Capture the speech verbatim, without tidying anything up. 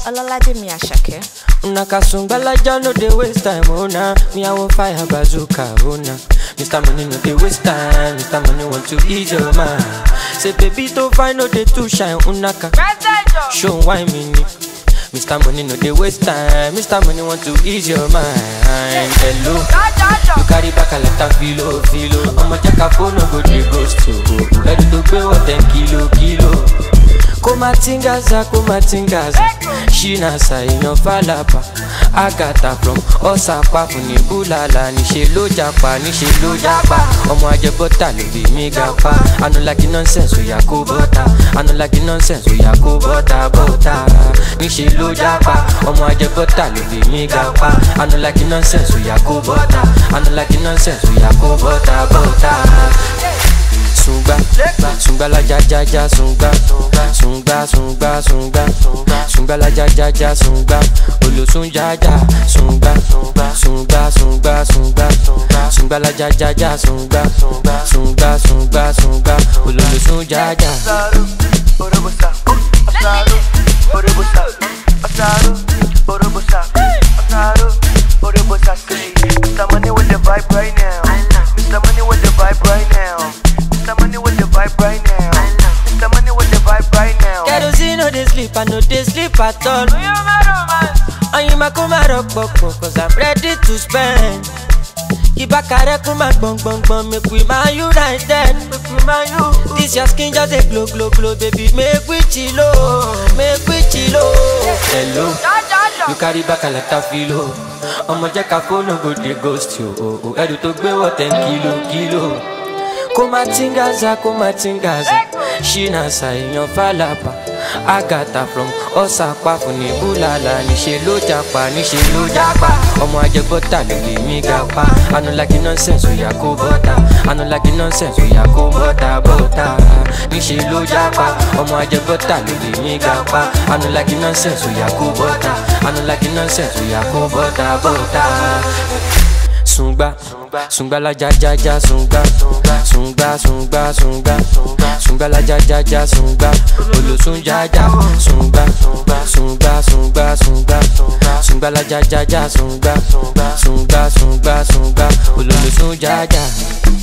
Olalaje mi Ashake. Unaka sungbala ja no dey waste time, oh nah. Me I want fire bazooka, oh nah. Mister Money no dey waste time, Mister Money want to ease your mind. Say baby to find no dey too shine, unaka. Show why me ni. Mister Money no dey waste time, Mister Money want to ease your mind. Hello, you carry back a lot of filo, filo. I'ma check a phone, no go dey ghost to. Ready to pay what ten kilo, kilo. Kumatingaza, kumatingaza. Shina sa inyo falapa. Agata from Osapa funi bulala. Nishe lo japa, nishe lo japa. Omo aje bota lo bi mi gapa. I no like nonsense, we ya ko bota. I no like nonsense, we ya ko bota, bota. Nishe lo japa. Omo aje bota lo bi mi gapa. I no like nonsense, we ya ko bota. I no like nonsense, we ya ko bota, bota. Sunga, sunga la ja ja ja sunga, sunga sunga sunga, sunga la ja ja ja sunga, olosun ja ja sunga, sunga sunga sunga, sunga la ja ja ja sunga, sunga sunga sunga, olosun ja ja. Asaru, orobosa, asaru, orobosa, asaru, orobosa, asaru, orobosa. Mister Money with the vibe right now. Mister Money with the vibe right now. Mister Money with the vibe right now. Mister Money with the vibe right now. Kerosene no dey sleep, I no dey sleep at all. Oyinma kuma rock poko, cause I'm ready to spend. Ibakare kuma gbong gbong gbong, make we man united. This your skin just a glow glow glow, baby, make we chillo, make we chillo. Hello, you carry back a lot of filo. I'ma check a phone, no go dey ghost you. Oh oh, I do to pay what ten kilo, kilo. Kumatingaza, kumatingaza. Shina sa inyo falapa. Agata from Osapa funi bulala. Nishe lo japa, nishe lo japa. Omo aje bota lo bi mi gapa. I no like nonsense, we ya ko bota. I no like nonsense, we ya ko bota, bota. Nishe lo japa. Omo aje bota lo bi mi gapa. I no like nonsense, we ya ko bota. I no like nonsense, we ya ko bota, bota. Sunga, sunga la ja ja ja sunga, sunga sunga sunga, sunga la ja ja ja sunga, olosun ja ja sunga, sunga sunga sunga, sunga la ja ja ja sunga, sunga sunga sunga, olosun ja ja.